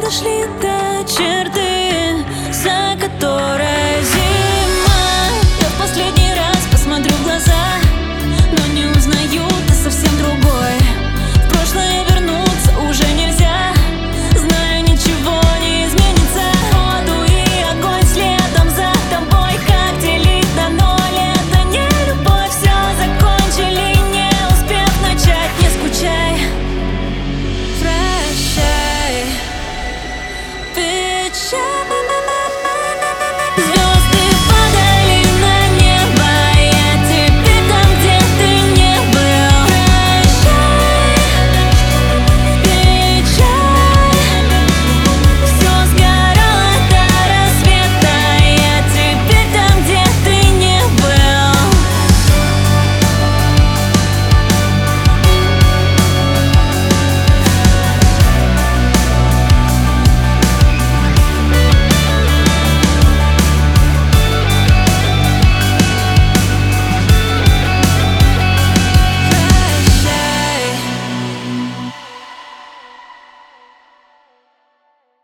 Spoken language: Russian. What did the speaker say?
дошли до черты, за которой зима. Я в последний раз посмотрю в глаза, но не узнаю, ты совсем другой. В прошлое вернуться уже нельзя, знаю, ничего не изменится. Воду и огонь следом за тобой, как делить на ноль? Это не любовь, все закончили, не успев начать. Не скучай, прощай, печаль.